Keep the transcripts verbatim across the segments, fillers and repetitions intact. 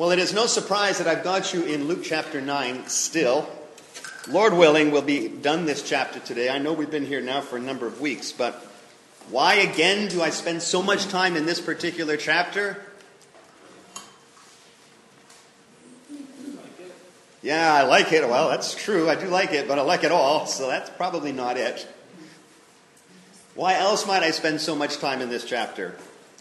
Well, it is no surprise that I've got you in Luke chapter nine still. Lord willing, we'll be done this chapter today. I know we've been here now for a number of weeks, but why again do I spend so much time in this particular chapter? Yeah, I like it. Well, that's true. I do like it, but I like it all, so that's probably not it. Why else might I spend so much time in this chapter?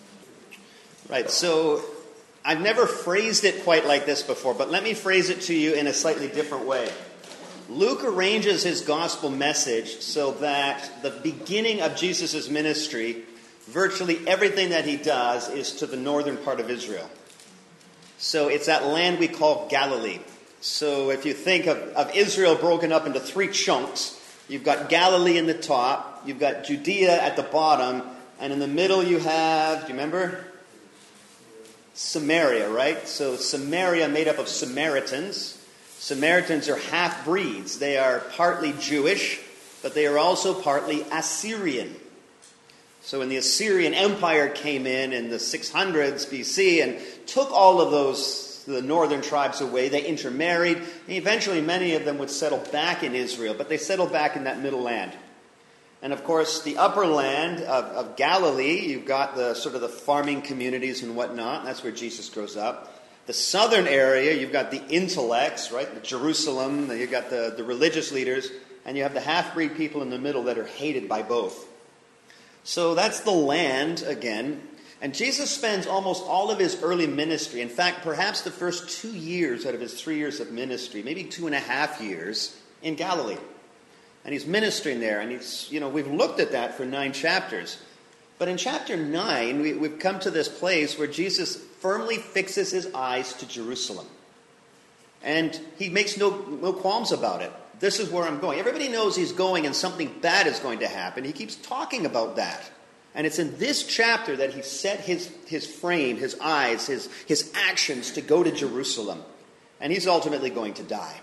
Right, so I've never phrased it quite like this before, but let me phrase it to you in a slightly different way. Luke arranges his gospel message so that the beginning of Jesus' ministry, virtually everything that he does is to the northern part of Israel. So it's that land we call Galilee. So if you think of, of Israel broken up into three chunks, you've got Galilee in the top, you've got Judea at the bottom, and in the middle you have, do you remember? Samaria, right? So Samaria made up of Samaritans. Samaritans are half-breeds. They are partly Jewish, but they are also partly Assyrian. So when the Assyrian Empire came in in the six hundreds B C and took all of those, the northern tribes away, they intermarried, and eventually many of them would settle back in Israel, but they settled back in that middle land. And of course, the upper land of, of Galilee, you've got the sort of the farming communities and whatnot. That's where Jesus grows up. The southern area, you've got the intellects, right? The Jerusalem, you've got the, the religious leaders, and you have the half-breed people in the middle that are hated by both. So that's the land, again. And Jesus spends almost all of his early ministry, in fact, perhaps the first two years out of his three years of ministry, maybe two and a half years, in Galilee. And he's ministering there, and he's, you know, we've looked at that for nine chapters. But in chapter nine, we, we've come to this place where Jesus firmly fixes his eyes to Jerusalem. And he makes no, no qualms about it. This is where I'm going. Everybody knows he's going and something bad is going to happen. He keeps talking about that. And it's in this chapter that he set his, his frame, his eyes, his, his actions to go to Jerusalem. And he's ultimately going to die.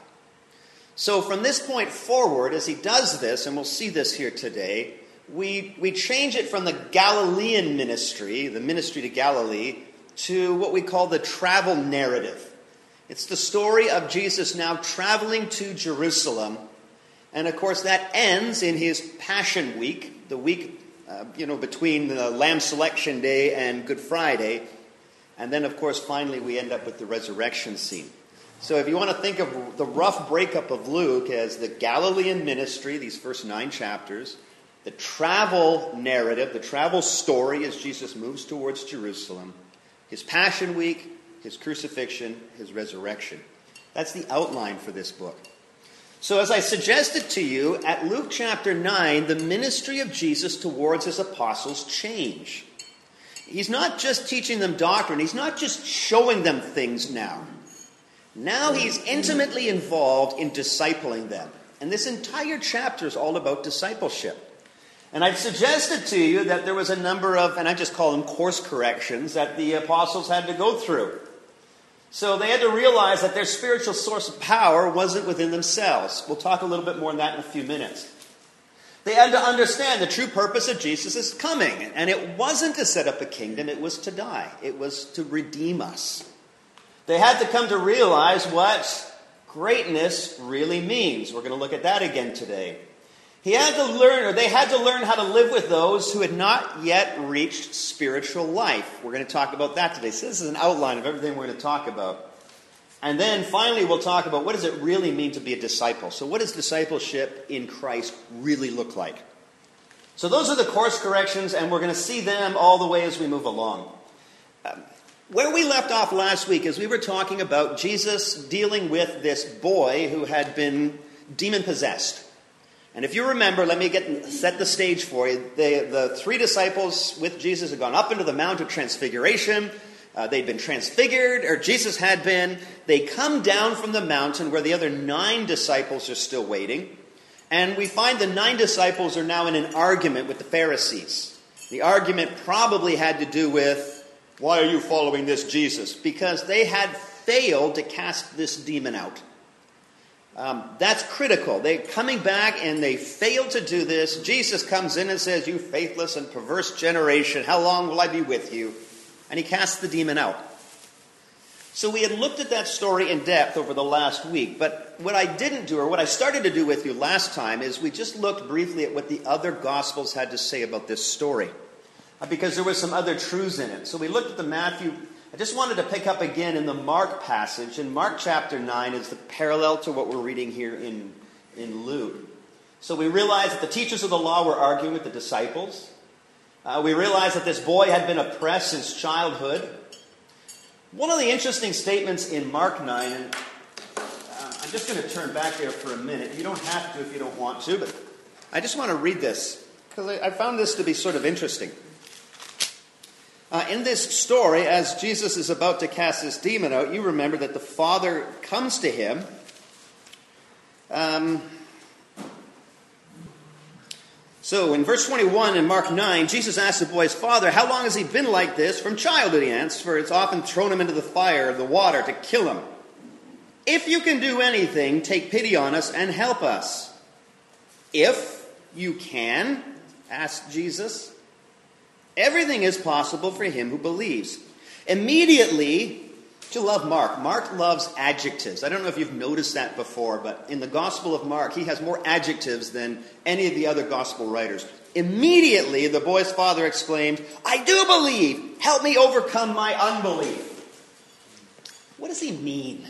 So from this point forward, as he does this, and we'll see this here today, we, we change it from the Galilean ministry, the ministry to Galilee, to what we call the travel narrative. It's the story of Jesus now traveling to Jerusalem. And of course that ends in his Passion Week, the week uh, you know, between the Lamb Selection Day and Good Friday. And then of course finally we end up with the resurrection scene. So if you want to think of the rough breakup of Luke as the Galilean ministry, these first nine chapters, the travel narrative, the travel story as Jesus moves towards Jerusalem, his Passion Week, his crucifixion, his resurrection. That's the outline for this book. So as I suggested to you, at Luke chapter nine, the ministry of Jesus towards his apostles change. He's not just teaching them doctrine. He's not just showing them things now. Now he's intimately involved in discipling them. And this entire chapter is all about discipleship. And I've suggested to you that there was a number of, and I just call them course corrections, that the apostles had to go through. So they had to realize that their spiritual source of power wasn't within themselves. We'll talk a little bit more on that in a few minutes. They had to understand the true purpose of Jesus' coming. And it wasn't to set up a kingdom, it was to die. It was to redeem us. They had to come to realize what greatness really means. We're going to look at that again today. He had to learn, or they had to learn how to live with those who had not yet reached spiritual life. We're going to talk about that today. So this is an outline of everything we're going to talk about. And then finally we'll talk about what does it really mean to be a disciple. So what does discipleship in Christ really look like? So those are the course corrections, and we're going to see them all the way as we move along. Um, Where we left off last week is we were talking about Jesus dealing with this boy who had been demon-possessed. And if you remember, let me get set the stage for you. The, the three disciples with Jesus had gone up into the Mount of Transfiguration. Uh, they'd been transfigured, or Jesus had been. They come down from the mountain where the other nine disciples are still waiting. And we find the nine disciples are now in an argument with the Pharisees. The argument probably had to do with, why are you following this Jesus? Because they had failed to cast this demon out. Um, that's critical. They're coming back and they fail to do this. Jesus comes in and says, you faithless and perverse generation, how long will I be with you? And he casts the demon out. So we had looked at that story in depth over the last week, but what I didn't do, or what I started to do with you last time, is we just looked briefly at what the other Gospels had to say about this story, because there were some other truths in it. So we looked at the Matthew. I just wanted to pick up again in the Mark passage, and Mark chapter nine is the parallel to what we're reading here in, in Luke. So we realized that the teachers of the law were arguing with the disciples. Uh, we realized that this boy had been oppressed since childhood. One of the interesting statements in Mark nine, and uh, I'm just going to turn back there for a minute. You don't have to if you don't want to, but I just want to read this, because I, I found this to be sort of interesting. Uh, in this story, as Jesus is about to cast this demon out, you remember that the father comes to him. Um, so in verse twenty-one in Mark nine, Jesus asked the boy's father, "How long has he been like this?" "From childhood," he answers, "for it's often thrown him into the fire or the water to kill him. If you can do anything, take pity on us and help us." "If you can?" asked Jesus. "Everything is possible for him who believes." Immediately, to love Mark. Mark loves adjectives. I don't know if you've noticed that before, but in the Gospel of Mark, he has more adjectives than any of the other Gospel writers. Immediately, the boy's father exclaimed, "I do believe. Help me overcome my unbelief." What does he mean?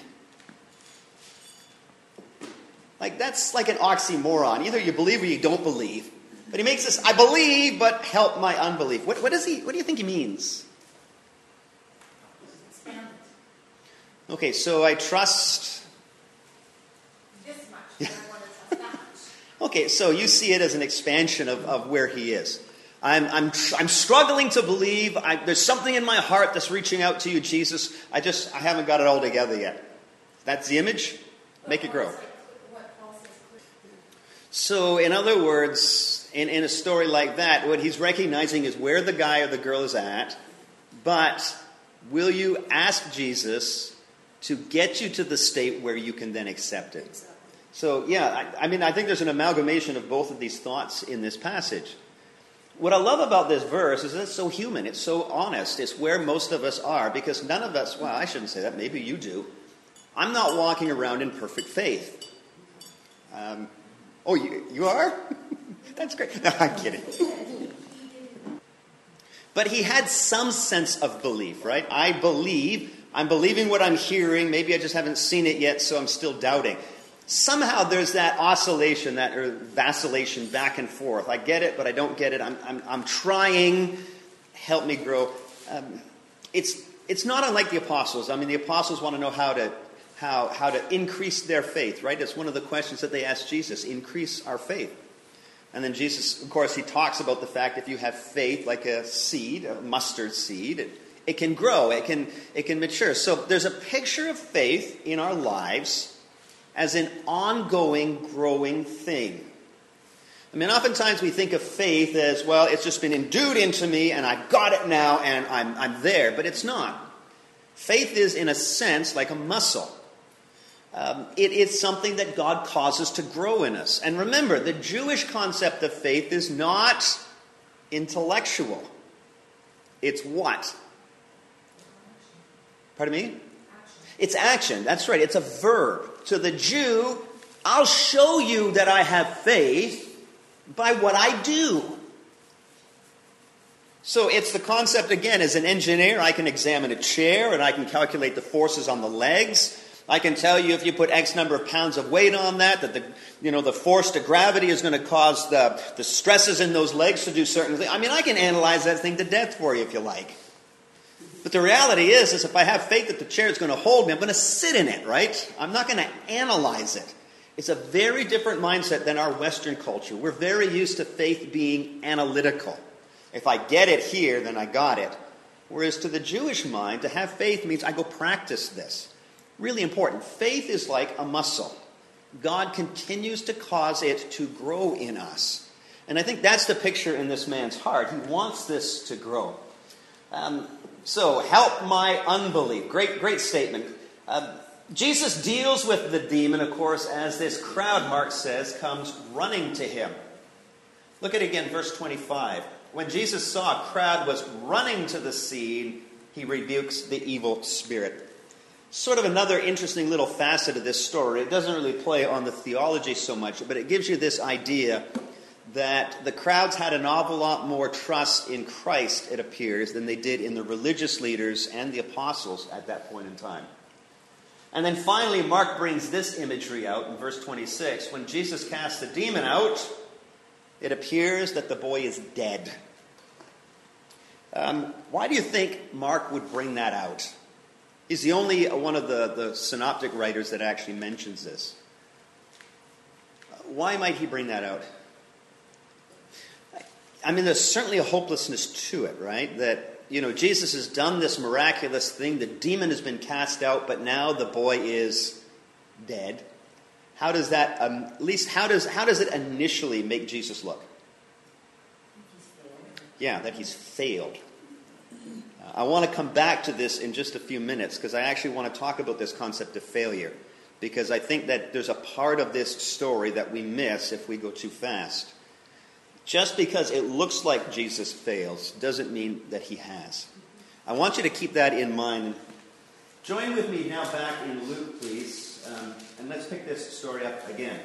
Like, that's like an oxymoron. Either you believe or you don't believe. But he makes this, "I believe, but help my unbelief." What, what does he? What do you think he means? Okay, so I trust. This much. I want to trust that much. Okay, so you see it as an expansion of, of where he is. I'm I'm I'm struggling to believe. I, there's something in my heart that's reaching out to you, Jesus. I just I haven't got it all together yet. That's the image. Make it grow. So, in other words, in, in a story like that, what he's recognizing is where the guy or the girl is at, but will you ask Jesus to get you to the state where you can then accept it? So, yeah, I, I mean, I think there's an amalgamation of both of these thoughts in this passage. What I love about this verse is that it's so human. It's so honest. It's where most of us are, because none of us, well, I shouldn't say that. Maybe you do. I'm not walking around in perfect faith. Um, oh, you, you are? That's great. No, I'm kidding. But he had some sense of belief, right? I believe. I'm believing what I'm hearing. Maybe I just haven't seen it yet, so I'm still doubting. Somehow there's that oscillation, that or vacillation back and forth. I get it, but I don't get it. I'm, I'm, I'm trying. Help me grow. Um, it's it's not unlike the apostles. I mean, the apostles want to know how to how how to increase their faith, right? It's one of the questions that they asked Jesus: increase our faith. And then Jesus, of course, he talks about the fact if you have faith like a seed, a mustard seed, it, it can grow, it can it can mature. So there's a picture of faith in our lives as an ongoing, growing thing. I mean, oftentimes we think of faith as, well, it's just been endued into me and I've got it now and I'm I'm there. But it's not. Faith is, in a sense, like a muscle. Um, it is something that God causes to grow in us. And remember, the Jewish concept of faith is not intellectual. It's what? Pardon me? Action. It's action. That's right. It's a verb. To the Jew, I'll show you that I have faith by what I do. So it's the concept, again, as an engineer, I can examine a chair and I can calculate the forces on the legs. I can tell you if you put X number of pounds of weight on that, that the you know the force to gravity is going to cause the, the stresses in those legs to do certain things. I mean, I can analyze that thing to death for you if you like. But the reality is, is if I have faith that the chair is going to hold me, I'm going to sit in it, right? I'm not going to analyze it. It's a very different mindset than our Western culture. We're very used to faith being analytical. If I get it here, then I got it. Whereas to the Jewish mind, to have faith means I go practice this. Really important. Faith is like a muscle. God continues to cause it to grow in us. And I think that's the picture in this man's heart. He wants this to grow. Um, so, help my unbelief. Great, great statement. Uh, Jesus deals with the demon, of course, as this crowd, Mark says, comes running to him. Look at it again, verse twenty-five. When Jesus saw a crowd was running to the scene, he rebukes the evil spirit. sort of another interesting little facet of this story. It doesn't really play on the theology so much, but it gives you this idea that the crowds had an awful lot more trust in Christ, it appears, than they did in the religious leaders and the apostles at that point in time. And then finally, Mark brings this imagery out in verse twenty-six. When Jesus cast the demon out, it appears that the boy is dead. Um, why do you think Mark would bring that out? He's the only one of the, the synoptic writers that actually mentions this. Why might he bring that out? I mean, there's certainly a hopelessness to it, right? That, you know, Jesus has done this miraculous thing. The demon has been cast out, but now the boy is dead. How does that, um, at least, how does how does it initially make Jesus look? Yeah, that he's failed. Uh, I want to come back to this in just a few minutes because I actually want to talk about this concept of failure. Because I think that there's a part of this story that we miss if we go too fast. Just because it looks like Jesus fails doesn't mean that he has. I want you to keep that in mind. Join with me now back in Luke, please. Um, and let's pick this story up again.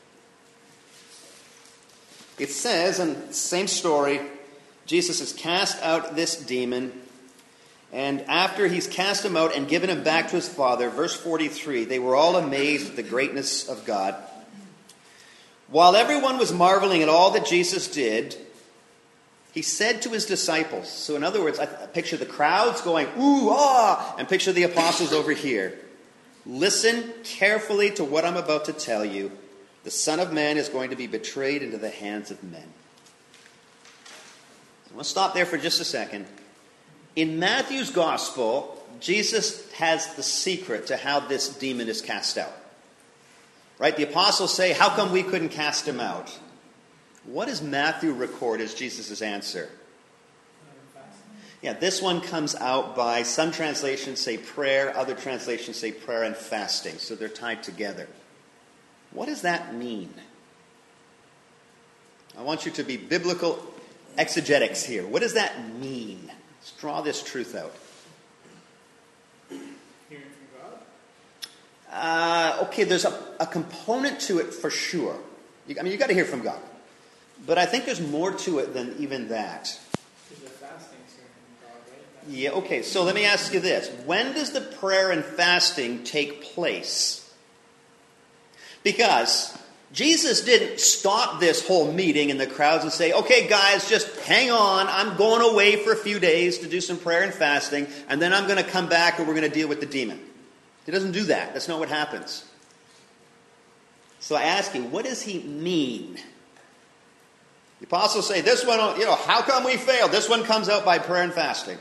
It says, in the same story, Jesus has cast out this demon. And after he's cast him out and given him back to his father, verse forty-three, they were all amazed at the greatness of God. While everyone was marveling at all that Jesus did, he said to his disciples, so in other words, I picture the crowds going, ooh, ah, and picture the apostles over here. Listen carefully to what I'm about to tell you. The Son of Man is going to be betrayed into the hands of men. So we'll stop there for just a second. In Matthew's gospel, Jesus has the secret to how this demon is cast out. Right? The apostles say, how come we couldn't cast him out? What does Matthew record as Jesus' answer? Yeah, this one comes out by, some translations say prayer, other translations say prayer and fasting. So they're tied together. What does that mean? I want you to be biblical exegetics here. What does that mean? Let's draw this truth out. Uh, okay, there's a, a component to it for sure. You, I mean, you've got to hear from God. But I think there's more to it than even that. Yeah, okay, so let me ask you this. When does the prayer and fasting take place? Because Jesus didn't stop this whole meeting in the crowds and say, okay, guys, just hang on. I'm going away for a few days to do some prayer and fasting, and then I'm going to come back and we're going to deal with the demon. He doesn't do that. That's not what happens. So I ask you, what does he mean? The apostles say, this one, you know, how come we failed? This one comes out by prayer and fasting.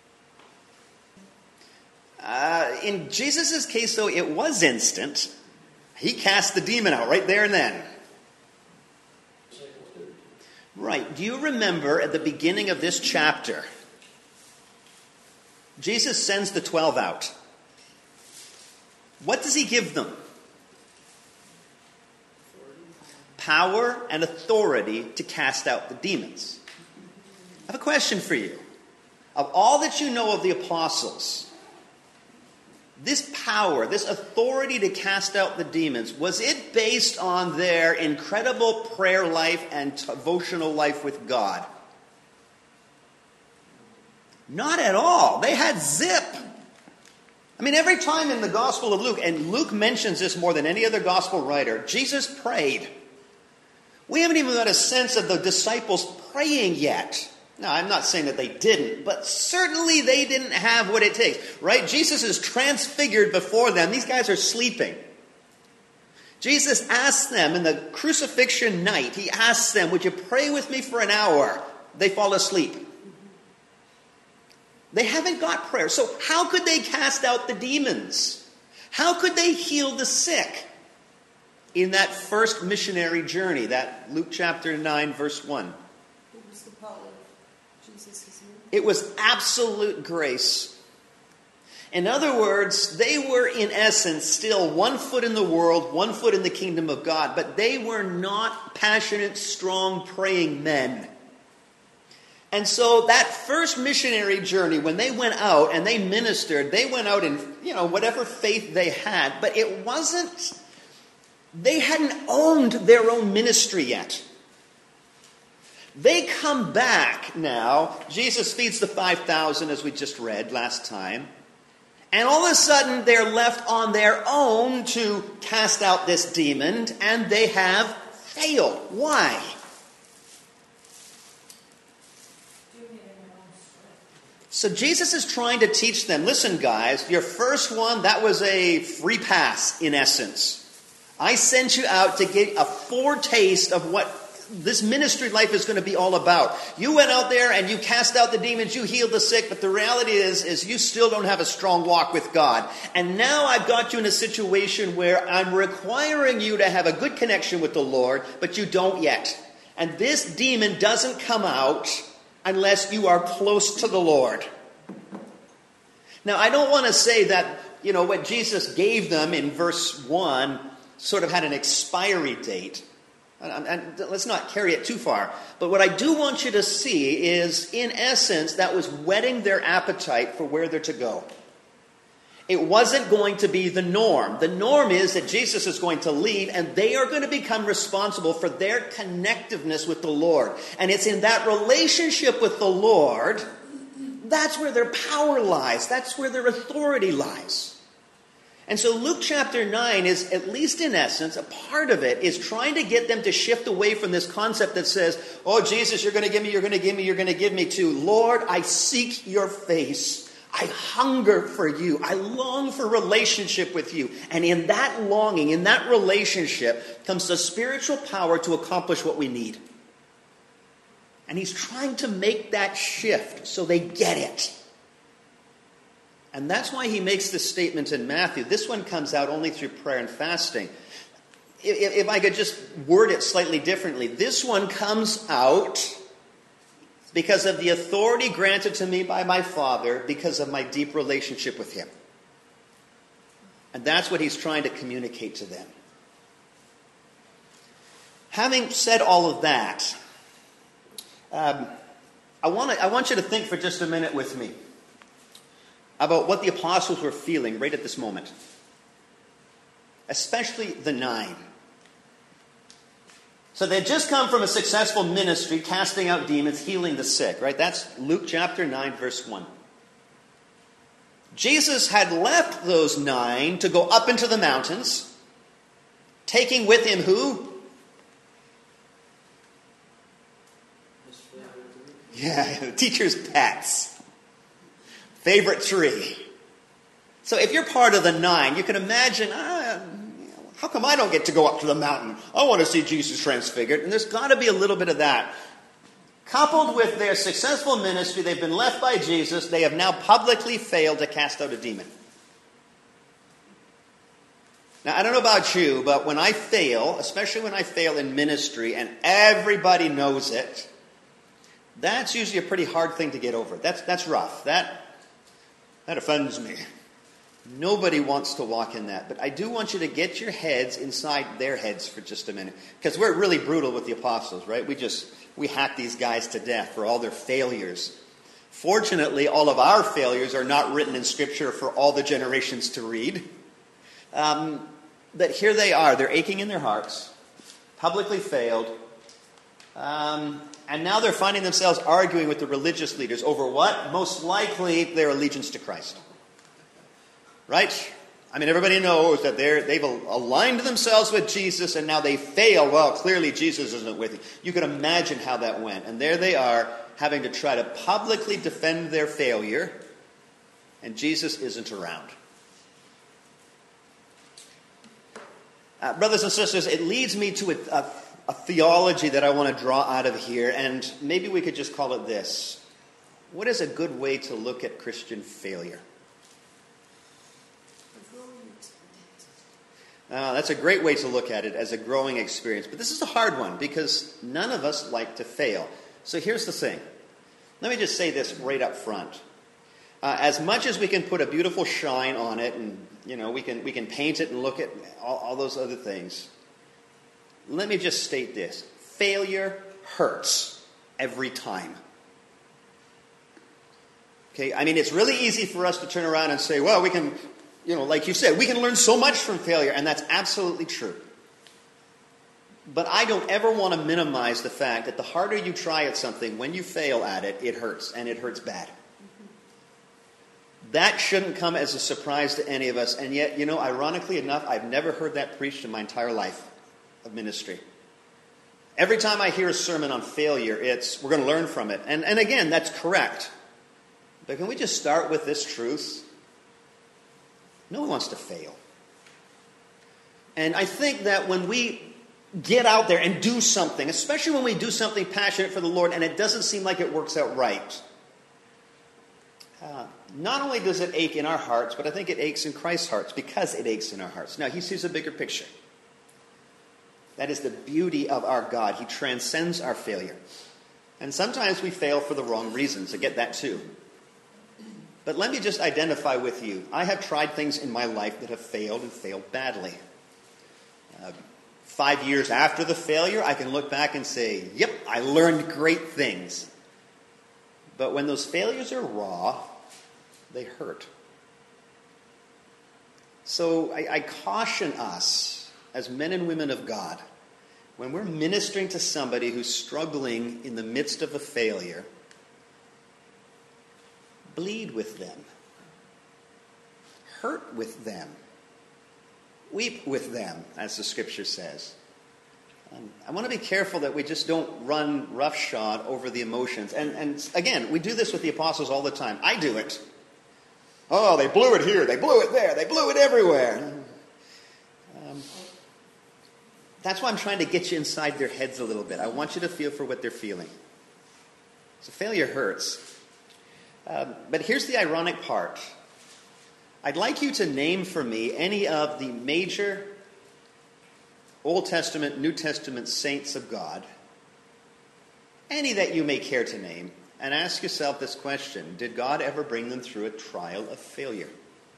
Uh, in Jesus' case, though, it was instant. He cast the demon out right there and then. Right. Do you remember at the beginning of this chapter, Jesus sends the twelve out. What does he give them? Power and authority to cast out the demons. I have a question for you. Of all that you know of the apostles, this power, this authority to cast out the demons, was it based on their incredible prayer life and devotional life with God? Not at all. They had zip. I mean, every time in the Gospel of Luke, and Luke mentions this more than any other Gospel writer, Jesus prayed. We haven't even got a sense of the disciples praying yet. Now, I'm not saying that they didn't, but certainly they didn't have what it takes, right? Jesus is transfigured before them. These guys are sleeping. Jesus asks them in the crucifixion night, he asks them, would you pray with me for an hour? They fall asleep. They haven't got prayer. So how could they cast out the demons? How could they heal the sick in that first missionary journey, that Luke chapter nine, verse one? What was the power of Jesus' name? It was absolute grace. In other words, they were in essence still one foot in the world, one foot in the kingdom of God, but they were not passionate, strong, praying men. And so that first missionary journey, when they went out and they ministered, they went out in, you know, whatever faith they had, but it wasn't, they hadn't owned their own ministry yet. They come back now. Jesus feeds the five thousand, as we just read last time. And all of a sudden, they're left on their own to cast out this demon, and they have failed. Why? So Jesus is trying to teach them, listen, guys, your first one, that was a free pass, in essence. I sent you out to get a foretaste of what this ministry life is going to be all about. You went out there and you cast out the demons, you healed the sick, but the reality is, is you still don't have a strong walk with God. And now I've got you in a situation where I'm requiring you to have a good connection with the Lord, but you don't yet. And this demon doesn't come out unless you are close to the Lord. Now, I don't want to say that, you know, what Jesus gave them in verse one sort of had an expiry date. And, and let's not carry it too far. But what I do want you to see is, in essence, that was whetting their appetite for where they're to go. It wasn't going to be the norm. The norm is that Jesus is going to leave, and they are going to become responsible for their connectiveness with the Lord. And it's in that relationship with the Lord, that's where their power lies. That's where their authority lies. And so Luke chapter nine is, at least in essence, a part of it is trying to get them to shift away from this concept that says, oh, Jesus, you're going to give me, you're going to give me, you're going to give me, to, Lord, I seek your face. I hunger for you. I long for relationship with you. And in that longing, in that relationship, comes the spiritual power to accomplish what we need. And he's trying to make that shift so they get it. And that's why he makes this statement in Matthew. This one comes out only through prayer and fasting. If, if I could just word it slightly differently, this one comes out because of the authority granted to me by my Father, because of my deep relationship with him. And that's what he's trying to communicate to them. Having said all of that, um, I want to, I want you to think for just a minute with me about what the apostles were feeling right at this moment. Especially the nine. So they had just come from a successful ministry, casting out demons, healing the sick, right? That's Luke chapter nine, verse one. Jesus had left those nine to go up into the mountains, taking with him who? Yeah, the teacher's pets. Favorite tree. So if you're part of the nine, you can imagine, ah, how come I don't get to go up to the mountain? I want to see Jesus transfigured. And there's got to be a little bit of that. Coupled with their successful ministry, they've been left by Jesus. They have now publicly failed to cast out a demon. Now, I don't know about you, but when I fail, especially when I fail in ministry, and everybody knows it, that's usually a pretty hard thing to get over. That's, that's rough. That... That offends me. Nobody wants to walk in that. But I do want you to get your heads inside their heads for just a minute. Because we're really brutal with the apostles, right? We just, we hack these guys to death for all their failures. Fortunately, all of our failures are not written in Scripture for all the generations to read. Um, but here they are. They're aching in their hearts. Publicly failed. Um... And now they're finding themselves arguing with the religious leaders over what? Most likely their allegiance to Christ. Right? I mean, everybody knows that they're, they've aligned themselves with Jesus and now they fail. Well, clearly Jesus isn't with you. You can imagine how that went. And there they are having to try to publicly defend their failure. And Jesus isn't around. Uh, brothers and sisters, it leads me to a... a A theology that I want to draw out of here, and maybe we could just call it this. What is a good way to look at Christian failure? Uh, that's a great way to look at it, as a growing experience. But this is a hard one, because none of us like to fail. So here's the thing. Let me just say this right up front. Uh, as much as we can put a beautiful shine on it, and you know we can we can paint it and look at all, all those other things, let me just state this. Failure hurts every time. Okay, I mean, it's really easy for us to turn around and say, well, we can you know, like you said, we can learn so much from failure, and that's absolutely true. But I don't ever want to minimize the fact that the harder you try at something, when you fail at it, it hurts, and it hurts bad. That shouldn't come as a surprise to any of us, and yet, you know, ironically enough, I've never heard that preached in my entire life of ministry. Every time I hear a sermon on failure, it's, we're going to learn from it. And, and again, that's correct. But can we just start with this truth? No one wants to fail. And I think that when we get out there and do something, especially when we do something passionate for the Lord and it doesn't seem like it works out right, uh, not only does it ache in our hearts, but I think it aches in Christ's hearts because it aches in our hearts. Now, he sees a bigger picture. That is the beauty of our God. He transcends our failure. And sometimes we fail for the wrong reasons. I get that too. But let me just identify with you. I have tried things in my life that have failed and failed badly. Uh, five years after the failure, I can look back and say, yep, I learned great things. But when those failures are raw, they hurt. So I, I caution us as men and women of God, when we're ministering to somebody who's struggling in the midst of a failure, bleed with them. Hurt with them. Weep with them, as the scripture says. Um, I want to be careful that we just don't run roughshod over the emotions. And, and again, we do this with the apostles all the time. I do it. Oh, they blew it here. They blew it there. They blew it everywhere. Um, that's why I'm trying to get you inside their heads a little bit. I want you to feel for what they're feeling. So failure hurts. Um, but here's the ironic part. I'd like you to name for me any of the major Old Testament, New Testament saints of God, any that you may care to name, and ask yourself this question: did God ever bring them through a trial of failure?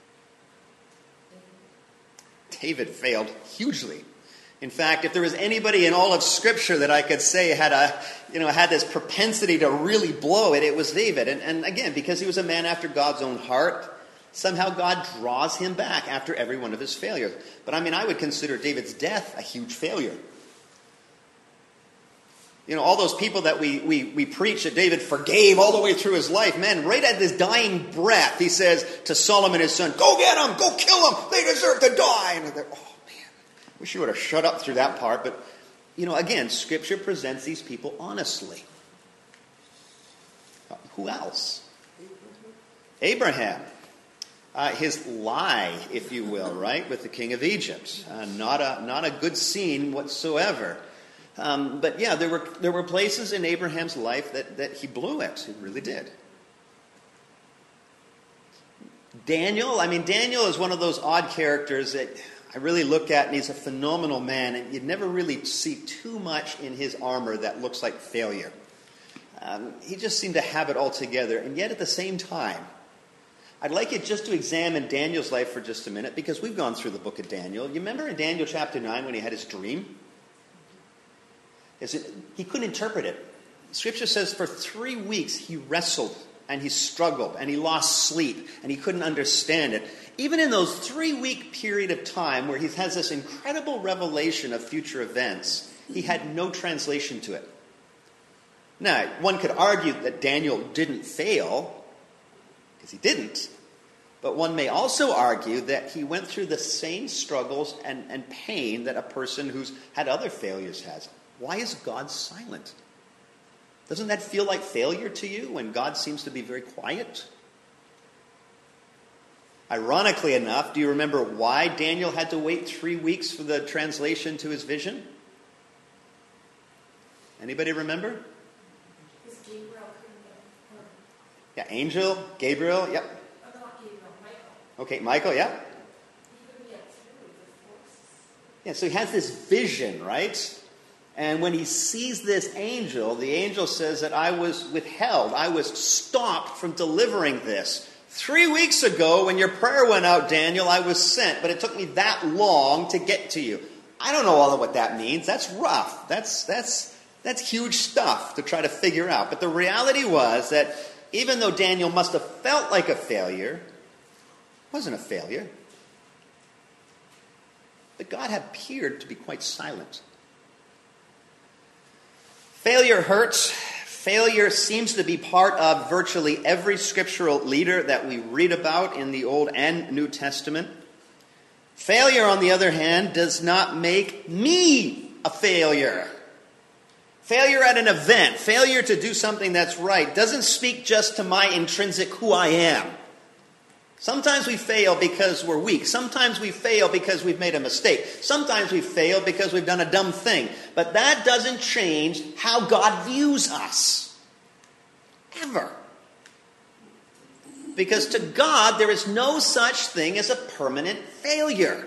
David failed hugely. In fact, if there was anybody in all of Scripture that I could say had a, you know, had this propensity to really blow it, it was David. And, and again, because he was a man after God's own heart, somehow God draws him back after every one of his failures. But I mean, I would consider David's death a huge failure. You know, all those people that we, we, we preach that David forgave all the way through his life, man, right at his dying breath, he says to Solomon, his son, go get them, go kill them, they deserve to die. And they're, oh man, wish you would have shut up through that part. But, you know, again, Scripture presents these people honestly. Uh, who else? Abraham. Uh, his lie, if you will, right, with the king of Egypt. Uh, not a not a good scene whatsoever. Um, but yeah, there were there were places in Abraham's life that, that he blew it. He really did. Daniel, I mean, Daniel is one of those odd characters that I really look at, and he's a phenomenal man, and you'd never really see too much in his armor that looks like failure. Um, he just seemed to have it all together, and yet at the same time, I'd like you just to examine Daniel's life for just a minute, because we've gone through the book of Daniel. You remember in Daniel chapter nine when he had his dream? Is it, he couldn't interpret it. Scripture says for three weeks he wrestled and he struggled and he lost sleep and he couldn't understand it. Even in those three-week period of time where he has this incredible revelation of future events, he had no translation to it. Now, one could argue that Daniel didn't fail, because he didn't. But one may also argue that he went through the same struggles and, and pain that a person who's had other failures has. Why is God silent? Doesn't that feel like failure to you when God seems to be very quiet? Ironically enough, do you remember why Daniel had to wait three weeks for the translation to his vision? Anybody remember? Because Gabriel couldn't get him. Yeah, angel, Gabriel, yep. Oh, not Gabriel, Michael. Okay, Michael, yeah. He couldn't get through the forces. Yeah, so he has this vision, right? And when he sees this angel, the angel says that I was withheld. I was stopped from delivering this. Three weeks ago, when your prayer went out, Daniel, I was sent, but it took me that long to get to you. I don't know all of what that means. That's rough. That's, that's, that's huge stuff to try to figure out. But the reality was that even though Daniel must have felt like a failure, it wasn't a failure. but God appeared to be quite silent. Failure hurts. Failure seems to be part of virtually every scriptural leader that we read about in the Old and New Testament. Failure, on the other hand, does not make me a failure. Failure at an event, failure to do something that's right, doesn't speak just to my intrinsic who I am. Sometimes we fail because we're weak. Sometimes we fail because we've made a mistake. Sometimes we fail because we've done a dumb thing. But that doesn't change how God views us. Ever. Because to God, there is no such thing as a permanent failure.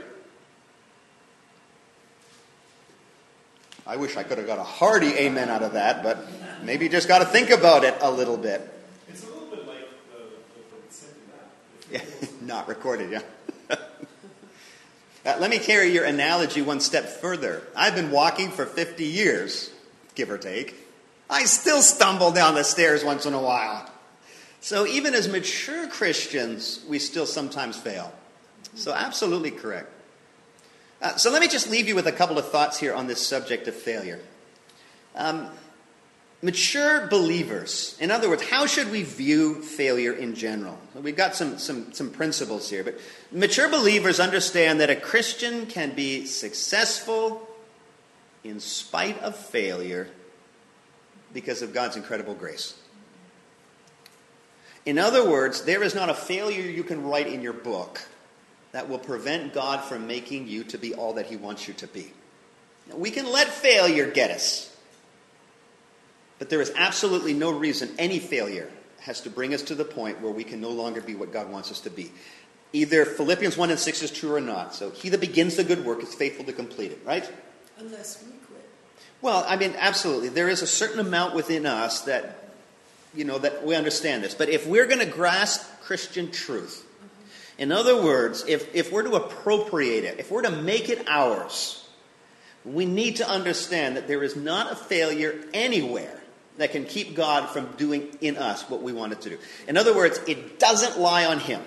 I wish I could have got a hearty amen out of that, but maybe you just got to think about it a little bit. It's a little bit like the, the, the simple Yeah, not recorded, yeah. uh, let me carry your analogy one step further. I've been walking for fifty years, give or take. I still stumble down the stairs once in a while. So even as mature Christians, we still sometimes fail. So absolutely correct. Uh, so let me just leave you with a couple of thoughts here on this subject of failure. Um, mature believers, in other words, how should we view failure in general? We've got some, some, some principles here, but mature believers understand that a Christian can be successful in spite of failure because of God's incredible grace. In other words, there is not a failure you can write in your book that will prevent God from making you to be all that He wants you to be. Now, we can let failure get us, but there is absolutely no reason any failure has to bring us to the point where we can no longer be what God wants us to be. Either Philippians one and six is true or not. So he that begins the good work is faithful to complete it, right? Unless we quit. Well, I mean, absolutely. There is a certain amount within us that, you know, that we understand this. But if we're going to grasp Christian truth, in other words, if, if we're to appropriate it, if we're to make it ours, we need to understand that there is not a failure anywhere that can keep God from doing in us what we want it to do. In other words, it doesn't lie on Him.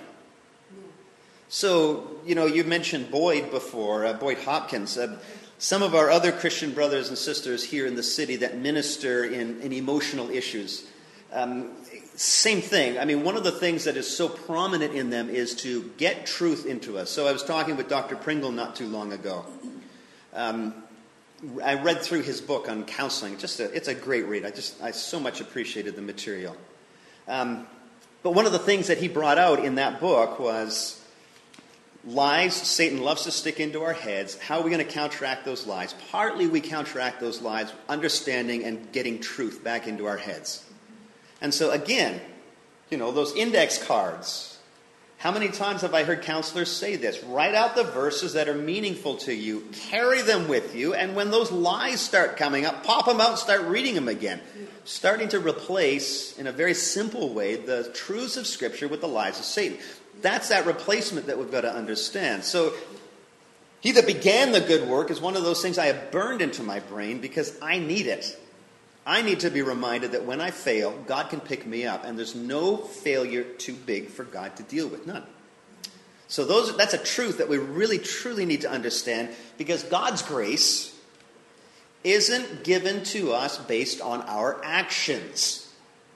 So, you know, you mentioned Boyd before, uh, Boyd Hopkins. Uh, some of our other Christian brothers and sisters here in the city that minister in, in emotional issues. Um, same thing. I mean, one of the things that is so prominent in them is to get truth into us. So I was talking with Doctor Pringle not too long ago. Um, I read through his book on counseling. Just a, it's a great read. I just I so much appreciated the material. Um, but one of the things that he brought out in that book was lies Satan loves to stick into our heads. How are we going to counteract those lies? Partly we counteract those lies understanding and getting truth back into our heads. And so again, you know, those index cards. How many times have I heard counselors say this? Write out the verses that are meaningful to you. Carry them with you. And when those lies start coming up, pop them out and start reading them again. Starting to replace, in a very simple way, the truths of Scripture with the lies of Satan. That's that replacement that we've got to understand. So, he that began the good work is one of those things I have burned into my brain because I need it. I need to be reminded that when I fail, God can pick me up. And there's no failure too big for God to deal with. None. So those, that's a truth that we really, truly need to understand. Because God's grace isn't given to us based on our actions.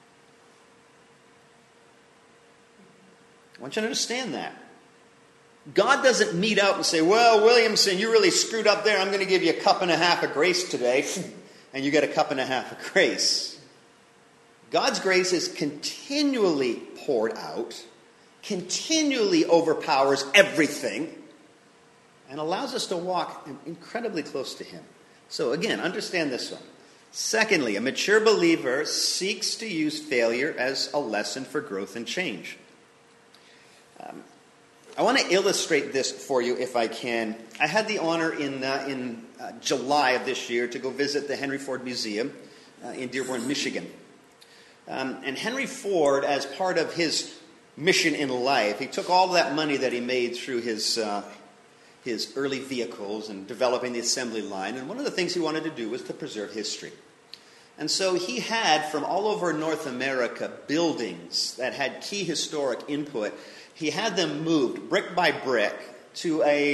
I want you to understand that. God doesn't meet out and say, well, Williamson, you really screwed up there. I'm going to give you a cup and a half of grace today. And you get a cup and a half of grace. God's grace is continually poured out, continually overpowers everything, and allows us to walk incredibly close to Him. So again, understand this one. Secondly, a mature believer seeks to use failure as a lesson for growth and change. Um, I want to illustrate this for you if I can. I had the honor in uh, in uh, July of this year to go visit the Henry Ford Museum uh, in Dearborn, Michigan. Um, and Henry Ford, as part of his mission in life, he took all of that money that he made through his uh, his early vehicles and developing the assembly line. And one of the things he wanted to do was to preserve history. And so he had, from all over North America, buildings that had key historic input. He had them moved brick by brick to a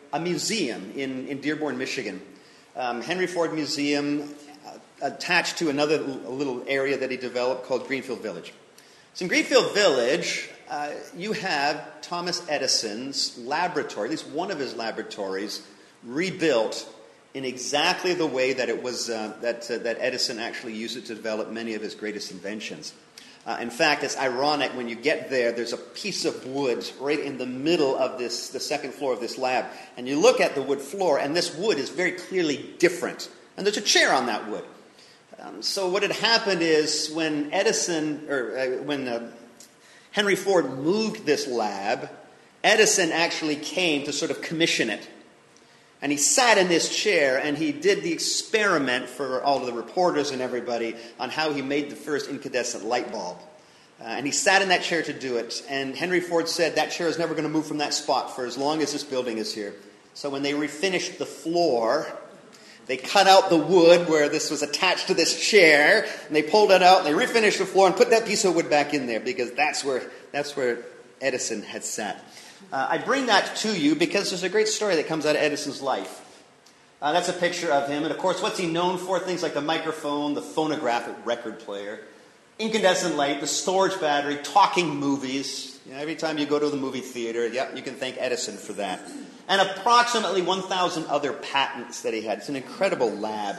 a museum in, in Dearborn, Michigan. Um, Henry Ford Museum, uh, attached to another l- little area that he developed called Greenfield Village. So in Greenfield Village, uh, you have Thomas Edison's laboratory, at least one of his laboratories, rebuilt in exactly the way that it was uh, that uh, that Edison actually used it to develop many of his greatest inventions. Uh, in fact, it's ironic when you get there. There's a piece of wood right in the middle of this, the second floor of this lab, and you look at the wood floor, and this wood is very clearly different. And there's a chair on that wood. Um, so what had happened is when Edison, or uh, when uh, Henry Ford moved this lab, Edison actually came to sort of commission it. And he sat in this chair and he did the experiment for all of the reporters and everybody on how he made the first incandescent light bulb. Uh, and he sat in that chair to do it. And Henry Ford said that chair is never going to move from that spot for as long as this building is here. So when they refinished the floor, they cut out the wood where this was attached to this chair, and they pulled it out, and they refinished the floor and put that piece of wood back in there because that's where that's where Edison had sat. Uh, I bring that to you because there's a great story that comes out of Edison's life. Uh, that's a picture of him. And, of course, what's he known for? Things like the microphone, the phonographic record player, incandescent light, the storage battery, talking movies. You know, every time you go to the movie theater, yeah, you can thank Edison for that. And approximately one thousand other patents that he had. It's an incredible lab.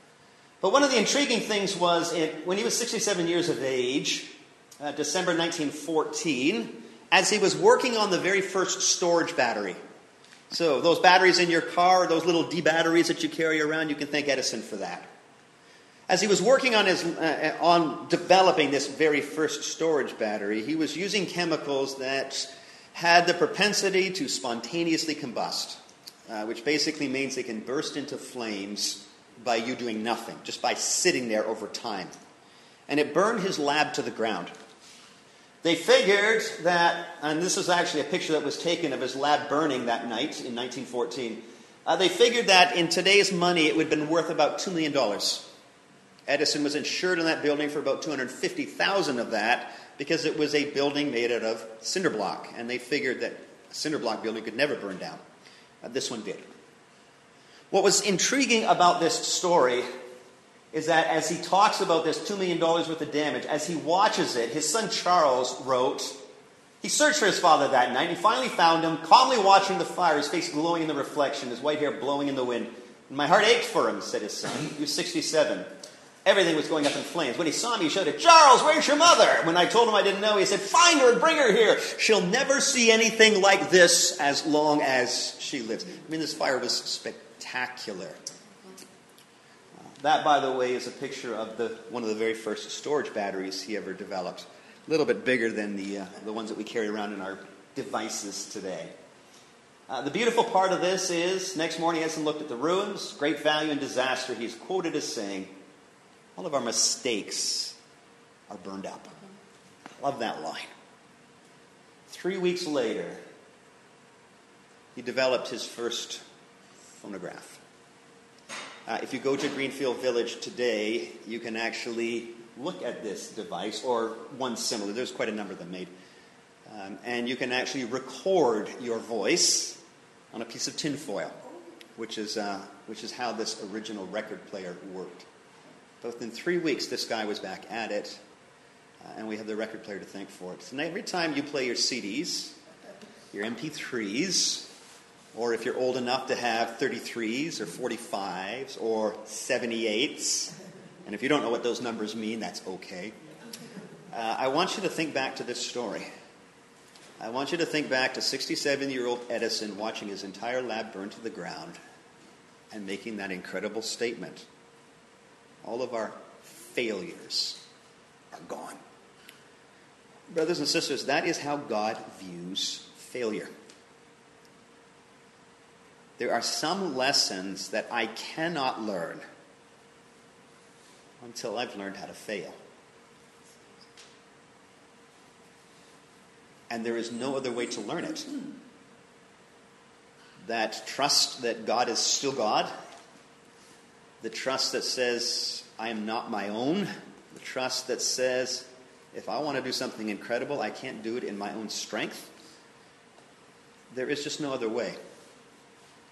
But one of the intriguing things was it, when he was sixty-seven years of age, uh, December nineteen fourteen, as he was working on the very first storage battery. So those batteries in your car, those little D batteries that you carry around, you can thank Edison for that. As he was working on his uh, on developing this very first storage battery, he was using chemicals that had the propensity to spontaneously combust, uh, which basically means they can burst into flames by you doing nothing, just by sitting there over time. And it burned his lab to the ground. They figured that, and this is actually a picture that was taken of his lab burning that night in nineteen fourteen. Uh, they figured that in today's money it would have been worth about two million dollars. Edison was insured in that building for about two hundred fifty thousand dollars of that because it was a building made out of cinder block. And they figured that a cinder block building could never burn down. Uh, this one did. What was intriguing about this story is that as he talks about this two million dollars worth of damage, as he watches it, his son Charles wrote, he searched for his father that night, and he finally found him, calmly watching the fire, his face glowing in the reflection, his white hair blowing in the wind. And my heart ached for him, said his son. He was sixty-seven. Everything was going up in flames. When he saw me, he shouted, "Charles, where's your mother?" When I told him I didn't know, he said, "Find her and bring her here. She'll never see anything like this as long as she lives." I mean, this fire was spectacular. That, by the way, is a picture of the one of the very first storage batteries he ever developed. A little bit bigger than the uh, the ones that we carry around in our devices today. Uh, the beautiful part of this is, next morning Edison looked at the ruins, great value and disaster. He's quoted as saying, "All of our mistakes are burned up." I love that line. Three weeks later, he developed his first phonograph. Uh, if you go to Greenfield Village today, you can actually look at this device, or one similar. There's quite a number of them made. Um, and you can actually record your voice on a piece of tinfoil, which is, uh, which is how this original record player worked. But within three weeks, this guy was back at it, uh, and we have the record player to thank for it. So now every time you play your C Ds, your M P threes, or if you're old enough to have thirty-threes or forty-fives or seventy-eights, and if you don't know what those numbers mean, that's okay. Uh, I want you to think back to this story. I want you to think back to sixty-seven-year-old Edison watching his entire lab burn to the ground and making that incredible statement. All of our failures are gone. Brothers and sisters, that is how God views failure. There are some lessons that I cannot learn until I've learned how to fail. And there is no other way to learn it. That trust that God is still God. The trust that says, I am not my own. The trust that says, if I want to do something incredible, I can't do it in my own strength. There is just no other way.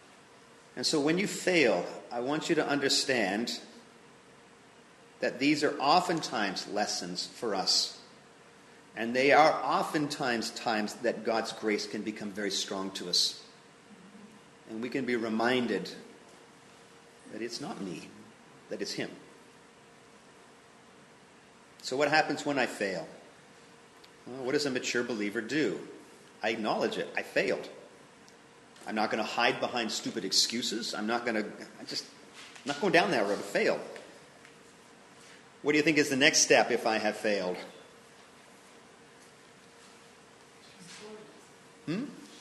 And so when you fail, I want you to understand that these are oftentimes lessons for us. And they are oftentimes times that God's grace can become very strong to us. And we can be reminded that it's not me, that it's him. So what happens when I fail? Well, what does a mature believer do? I acknowledge it. I failed. I'm not going to hide behind stupid excuses. I'm not going to, I just, I'm not going down that road. I failed. What do you think is the next step if I have failed? Hmm?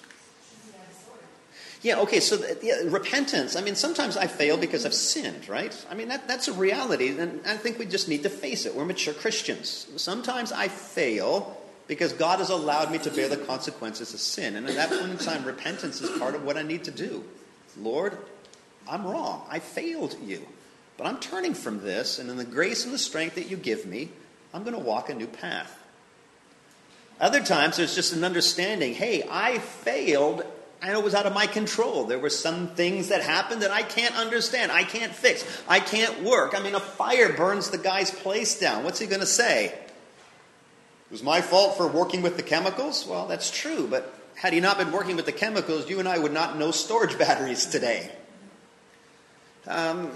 Yeah, okay, so the, yeah, repentance. I mean, sometimes I fail because I've sinned, right? I mean, that, that's a reality, and I think we just need to face it. We're mature Christians. Sometimes I fail because God has allowed me to bear the consequences of sin. And at that point in time, repentance is part of what I need to do. Lord, I'm wrong. I failed you. But I'm turning from this, and in the grace and the strength that you give me, I'm going to walk a new path. Other times, there's just an understanding, hey, I failed, and it was out of my control. There were some things that happened that I can't understand. I can't fix. I can't work. I mean, a fire burns the guy's place down. What's he going to say? It was my fault for working with the chemicals? Well, that's true, but had he not been working with the chemicals, you and I would not know storage batteries today. Um,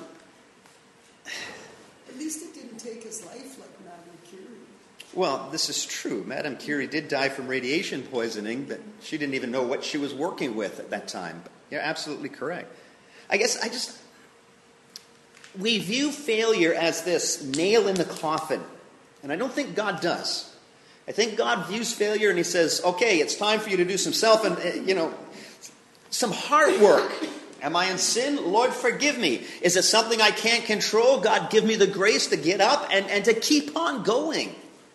At least it didn't take his life like Madame Curie. Well, this is true. Madame Curie did die from radiation poisoning, but she didn't even know what she was working with at that time. But you're absolutely correct. I guess I just... We view failure as this nail in the coffin, and I don't think God does. I think God views failure and he says, okay, it's time for you to do some self and, you know, some hard work. Am I in sin? Lord, forgive me. Is it something I can't control? God, give me the grace to get up and, and to keep on going.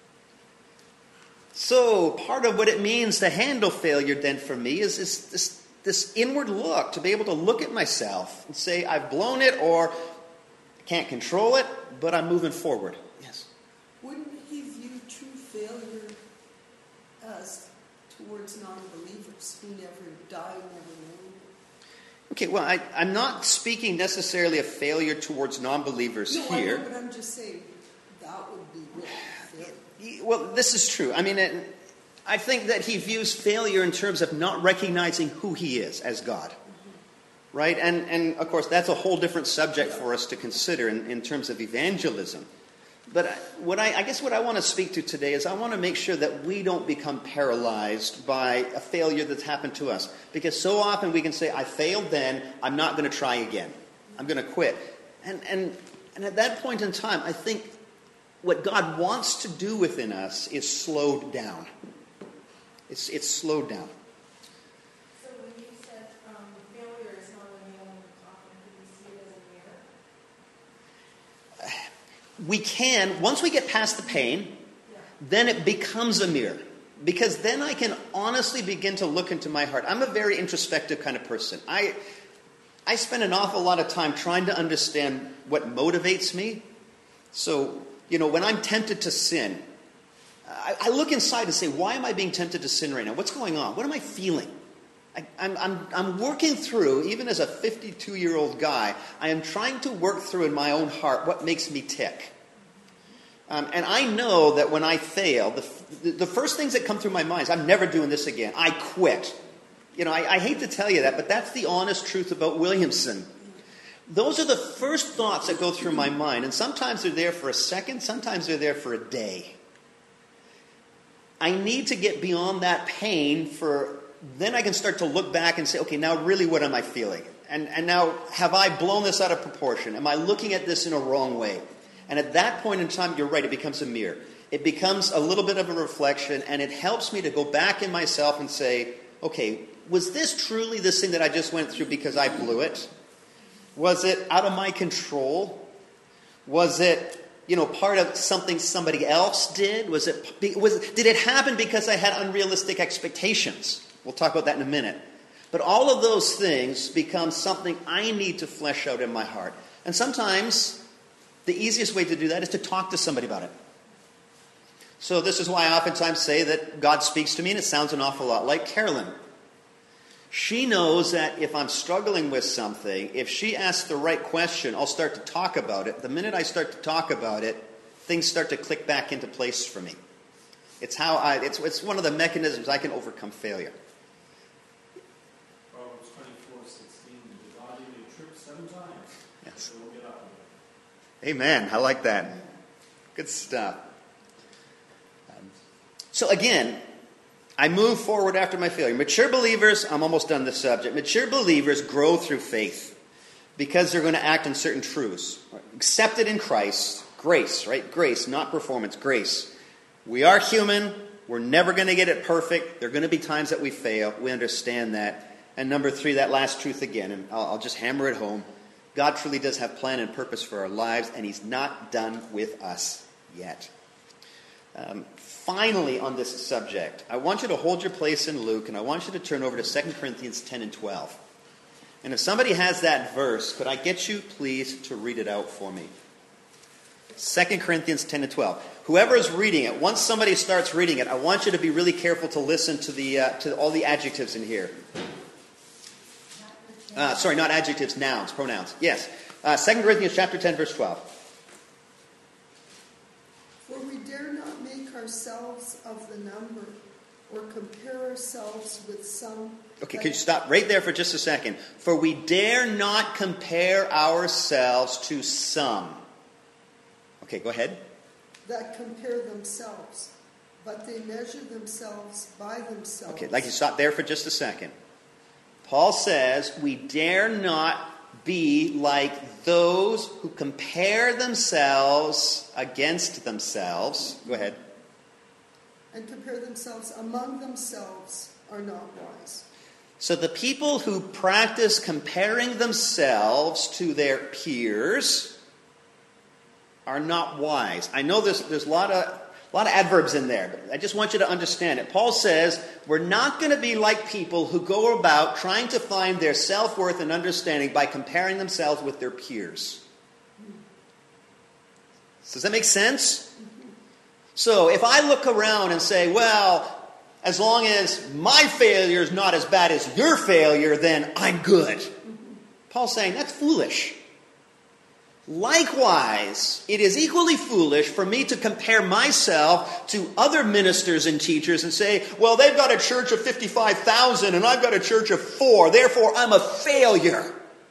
So part of what it means to handle failure then for me is, is this, this inward look, to be able to look at myself and say, I've blown it or I can't control it, but I'm moving forward. Yes. Wouldn't he view true failure as towards non-believers who never die, never know? Okay, well, I, I'm not speaking necessarily of failure towards non-believers no, here. I know, but I'm just saying that would be real failure. Well, this is true. I mean, it, I think that he views failure in terms of not recognizing who he is as God. Mm-hmm. Right? And, and, of course, that's a whole different subject for us to consider in, in terms of evangelism. But what I, I guess what I want to speak to today is I want to make sure that we don't become paralyzed by a failure that's happened to us. Because so often we can say, I failed then, I'm not going to try again. I'm going to quit. And, and, and at that point in time, I think what God wants to do within us is slowed down. It's, it's slowed down. So when you said um, failure is not a nail in the coffin, do you see it as a mirror? We can, once we get past the pain, then it becomes a mirror. Because then I can honestly begin to look into my heart. I'm a very introspective kind of person. I I spend an awful lot of time trying to understand what motivates me. So, you know, when I'm tempted to sin, I, I look inside and say, why am I being tempted to sin right now? What's going on? What am I feeling? I, I'm, I'm, I'm working through, even as a fifty-two-year-old guy, I am trying to work through in my own heart what makes me tick. Um, and I know that when I fail, the, the, the first things that come through my mind is, I'm never doing this again. I quit. You know, I, I hate to tell you that, but that's the honest truth about Williamson. Those are the first thoughts that go through my mind. And sometimes they're there for a second, sometimes they're there for a day. I need to get beyond that pain for... Then I can start to look back and say, okay, now really what am I feeling? And, and now, have I blown this out of proportion? Am I looking at this in a wrong way? And at that point in time, you're right, it becomes a mirror. It becomes a little bit of a reflection, and it helps me to go back in myself and say, okay, was this truly this thing that I just went through because I blew it? Was it out of my control? Was it... You know, part of something somebody else did? Was it? Was did it happen because I had unrealistic expectations? We'll talk about that in a minute. But all of those things become something I need to flesh out in my heart. And sometimes the easiest way to do that is to talk to somebody about it. So this is why I oftentimes say that God speaks to me, and it sounds an awful lot like Carolyn. She knows that if I'm struggling with something, if she asks the right question, I'll start to talk about it. The minute I start to talk about it, things start to click back into place for me. It's how I, it's, it's one of the mechanisms I can overcome failure. Proverbs twenty-four sixteen, the body may trip seven times. Yes. So we'll get up with it. Amen. I like that. Good stuff. Um, so again, I move forward after my failure. Mature believers, I'm almost done this subject. Mature believers grow through faith because they're going to act on certain truths. Accepted in Christ, grace, right? Grace, not performance, grace. We are human. We're never going to get it perfect. There are going to be times that we fail. We understand that. And number three, that last truth again, and I'll, I'll just hammer it home. God truly does have plan and purpose for our lives, and he's not done with us yet. Um, finally, on this subject, I want you to hold your place in Luke, and I want you to turn over to Second Corinthians ten and twelve. And if somebody has that verse, could I get you, please, to read it out for me? Second Corinthians ten and twelve. Whoever is reading it, once somebody starts reading it, I want you to be really careful to listen to the uh, to all the adjectives in here. Uh, sorry, not adjectives, nouns, pronouns. Yes. Uh, Second Corinthians chapter ten, verse twelve. For we dare not make ourselves of the number, or compare ourselves with some. Okay, could you stop right there for just a second? For we dare not compare ourselves to some. Okay, go ahead. That compare themselves, but they measure themselves by themselves. Okay, like you stop there for just a second. Paul says we dare not be like those who compare themselves against themselves. Go ahead. And compare themselves among themselves are not wise. So the people who practice comparing themselves to their peers are not wise. I know there's, there's a lot of, a lot of adverbs in there, but I just want you to understand it. Paul says we're not going to be like people who go about trying to find their self-worth and understanding by comparing themselves with their peers. Does that make sense? So if I look around and say, well, as long as my failure is not as bad as your failure, then I'm good. Paul's saying that's foolish. Likewise, it is equally foolish for me to compare myself to other ministers and teachers and say, well, they've got a church of fifty-five thousand and I've got a church of four, therefore I'm a failure.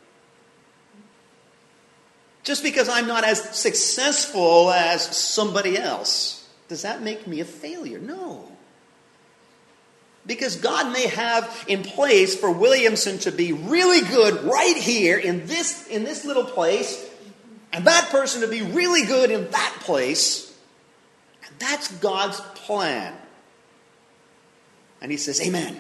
Just because I'm not as successful as somebody else, does that make me a failure? No. Because God may have in place for Williamson to be really good right here in this, in this little place, and that person to be really good in that place. And that's God's plan. And he says, amen.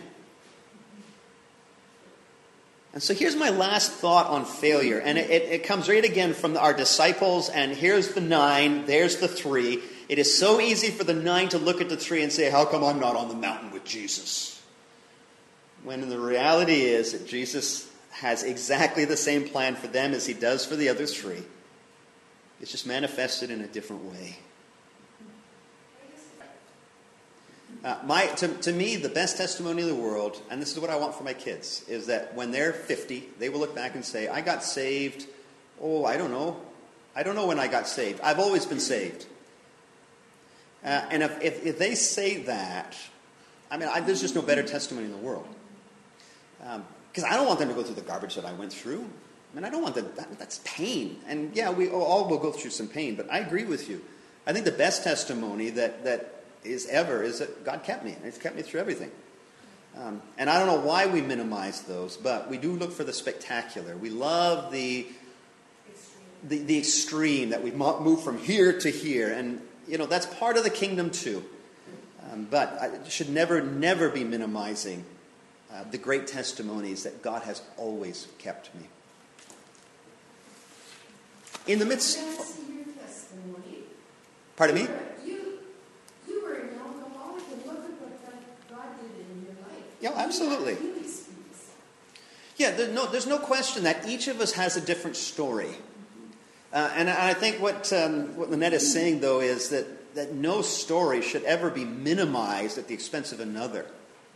And so here's my last thought on failure. And it, it, it comes right again from our disciples. And here's the nine, there's the three. It is so easy for the nine to look at the three and say, how come I'm not on the mountain with Jesus? When the reality is that Jesus has exactly the same plan for them as he does for the other three. It's just manifested in a different way. Uh, my, to, to me, the best testimony in the world, and this is what I want for my kids, is that when they're fifty, they will look back and say, I got saved, oh, I don't know. I don't know when I got saved. I've always been saved. Uh, and if, if, if they say that, I mean, I, there's just no better testimony in the world. Because um, I don't want them to go through the garbage that I went through. I mean, I don't want that, that. That's pain. And yeah, we all will go through some pain, but I agree with you. I think the best testimony that, that is ever is that God kept me. And he's kept me through everything. Um, and I don't know why we minimize those, but we do look for the spectacular. We love the the, the extreme, that we move from here to here. And, you know, that's part of the kingdom too. Um, but I should never, never be minimizing uh, the great testimonies that God has always kept me. In the midst... Can I see your testimony? Pardon me? You, you were an alcoholic, and look at what God did in your life. Yeah, absolutely. Really speaks. Yeah, there's no, there's no question that each of us has a different story. Uh, and I think what um, what Lynette is saying, though, is that, that no story should ever be minimized at the expense of another.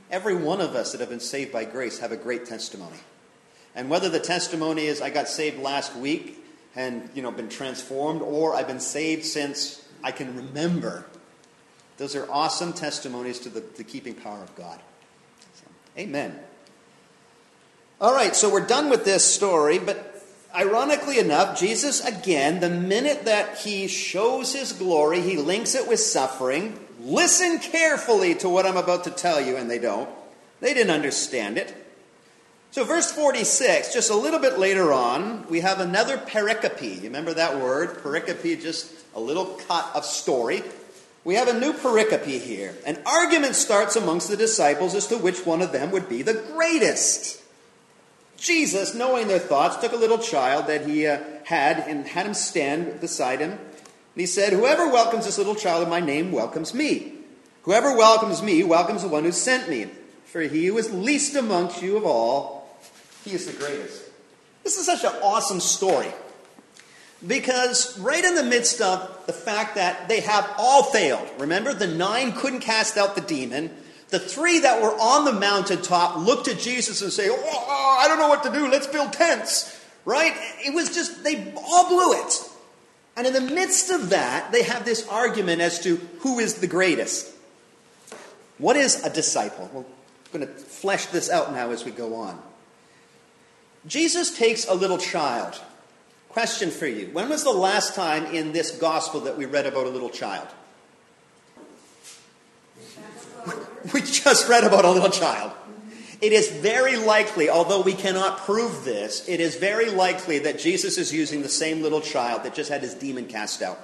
Every one of us that have been saved by grace have a great testimony. And whether the testimony is I got saved last week and, you know, been transformed, or I've been saved since I can remember, those are awesome testimonies to the, the keeping power of God. So, amen. All right, so we're done with this story, but ironically enough, Jesus, again, the minute that he shows his glory, he links it with suffering. Listen carefully to what I'm about to tell you, and they don't. They didn't understand it. So verse forty-six, just a little bit later on, we have another pericope. You remember that word? Pericope, just a little cut of story. We have a new pericope here. An argument starts amongst the disciples as to which one of them would be the greatest. Jesus, knowing their thoughts, took a little child that he uh, had and had him stand beside him. And he said, "Whoever welcomes this little child in my name welcomes me. Whoever welcomes me welcomes the one who sent me. For he who is least amongst you of all, he is the greatest." This is such an awesome story. Because right in the midst of the fact that they have all failed. Remember, the nine couldn't cast out the demon. The three that were on the mountaintop looked at Jesus and say, "Oh, I don't know what to do. Let's build tents." Right? It was just, they all blew it. And in the midst of that, they have this argument as to who is the greatest. What is a disciple? We're going to flesh this out now as we go on. Jesus takes a little child. Question for you. When was the last time in this gospel that we read about a little child? We just read about a little child. It is very likely, although we cannot prove this, it is very likely that Jesus is using the same little child that just had his demon cast out.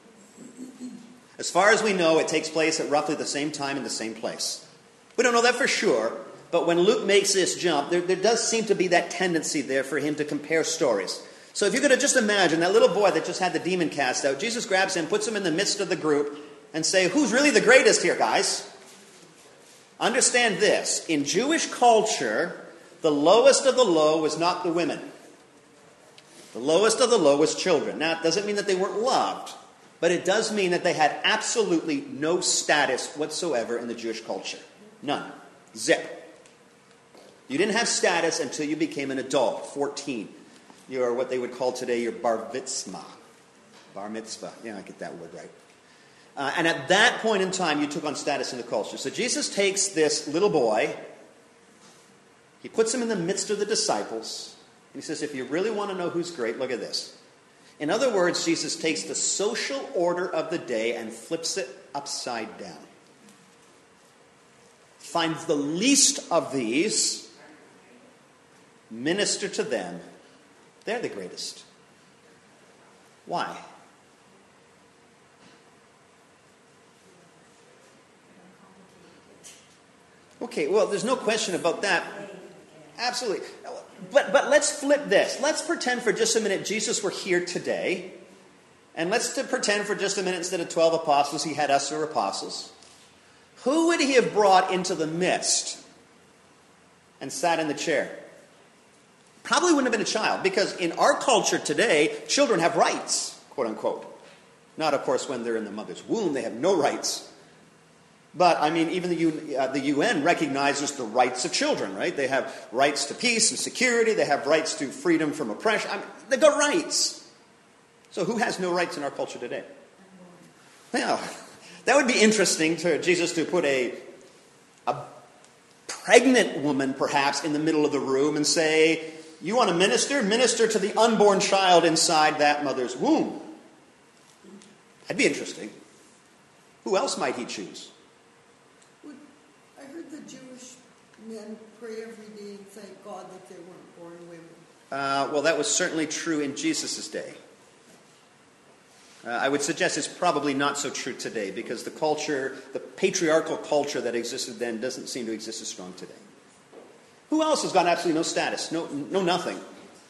As far as we know, it takes place at roughly the same time in the same place. We don't know that for sure, but when Luke makes this jump, there, there does seem to be that tendency there for him to compare stories. So if you're going to just imagine that little boy that just had the demon cast out, Jesus grabs him, puts him in the midst of the group, and say, "Who's really the greatest here, guys?" Understand this. In Jewish culture, the lowest of the low was not the women. The lowest of the low was children. Now, it doesn't mean that they weren't loved, but it does mean that they had absolutely no status whatsoever in the Jewish culture. None. Zip. You didn't have status until you became an adult, fourteen. You're what they would call today your bar mitzvah. Bar mitzvah. Yeah, I get that word right. Uh, and at that point in time, you took on status in the culture. So Jesus takes this little boy, he puts him in the midst of the disciples, and he says, if you really want to know who's great, look at this. In other words, Jesus takes the social order of the day and flips it upside down. Finds the least of these, minister to them. They're the greatest. Why? Okay, well, there's no question about that. Absolutely. But but let's flip this. Let's pretend for just a minute Jesus were here today. And let's to pretend for just a minute instead of twelve apostles, he had us who are apostles. Who would he have brought into the midst and sat in the chair? Probably wouldn't have been a child, because in our culture today, children have rights, quote unquote. Not, of course, when they're in the mother's womb, they have no rights. But, I mean, even the, U, uh, the U N recognizes the rights of children, right? They have rights to peace and security. They have rights to freedom from oppression. I mean, they've got rights. So who has no rights in our culture today? Well, that would be interesting to Jesus to put a, a pregnant woman, perhaps, in the middle of the room and say, you want to minister? Minister to the unborn child inside that mother's womb. That'd be interesting. Who else might he choose? I heard the Jewish men pray every day and thank God that they weren't born women. Uh, well, that was certainly true in Jesus' day. Uh, I would suggest it's probably not so true today, because the culture, the patriarchal culture that existed then doesn't seem to exist as strong today. Who else has got absolutely no status? No, no nothing.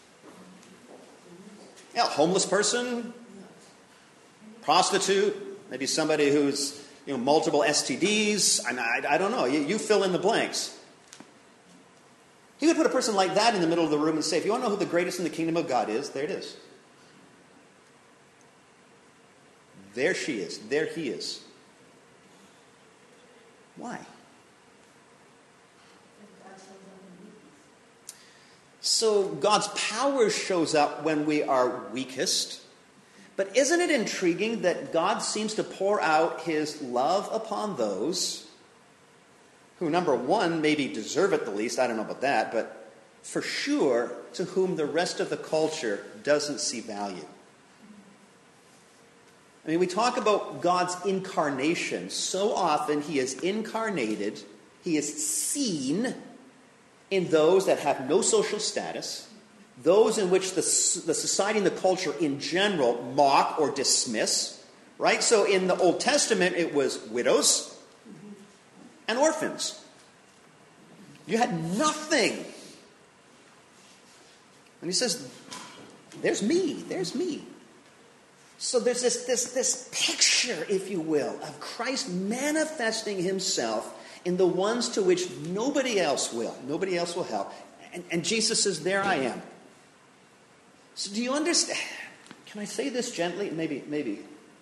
Yeah, homeless person, prostitute, maybe somebody who's, you know, multiple S T Ds. I, I, I don't know. You, you fill in the blanks. He would put a person like that in the middle of the room and say, if you want to know who the greatest in the kingdom of God is, there it is. There she is. There he is. Why? So God's power shows up when we are weakest. But isn't it intriguing that God seems to pour out his love upon those who, number one, maybe deserve it the least, I don't know about that, but for sure, to whom the rest of the culture doesn't see value. I mean, we talk about God's incarnation. So often he is incarnated, he is seen in those that have no social status, those in which the, the society and the culture in general mock or dismiss, right? So in the Old Testament, it was widows and orphans. You had nothing. And he says, there's me, there's me. So there's this, this, this picture, if you will, of Christ manifesting himself in the ones to which nobody else will. Nobody else will help. And, and Jesus says, there I am. So do you understand? Can I say this gently? Maybe, maybe.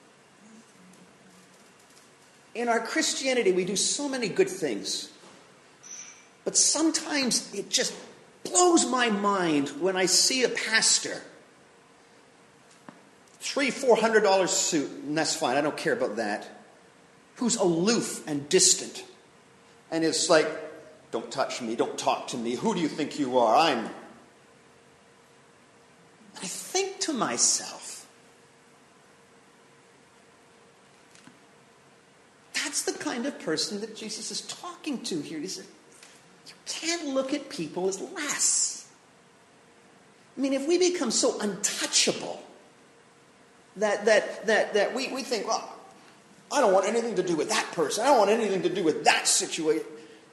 In our Christianity, we do so many good things. But sometimes it just blows my mind when I see a pastor, three, four hundred dollar suit, and that's fine, I don't care about that, who's aloof and distant. And it's like, don't touch me, don't talk to me, who do you think you are? I'm... I think to myself, that's the kind of person that Jesus is talking to here. He said, you can't look at people as less. I mean, if we become so untouchable that that that that we, we think, well, I don't want anything to do with that person. I don't want anything to do with that situation.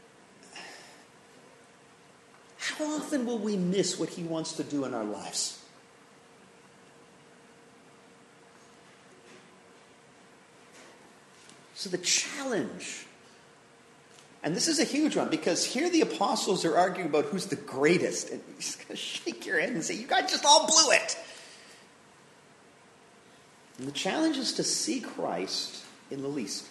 How often will we miss what he wants to do in our lives? So the challenge, and this is a huge one, because here the apostles are arguing about who's the greatest. And you're just going to shake your head and say, you guys just all blew it. And the challenge is to see Christ in the least.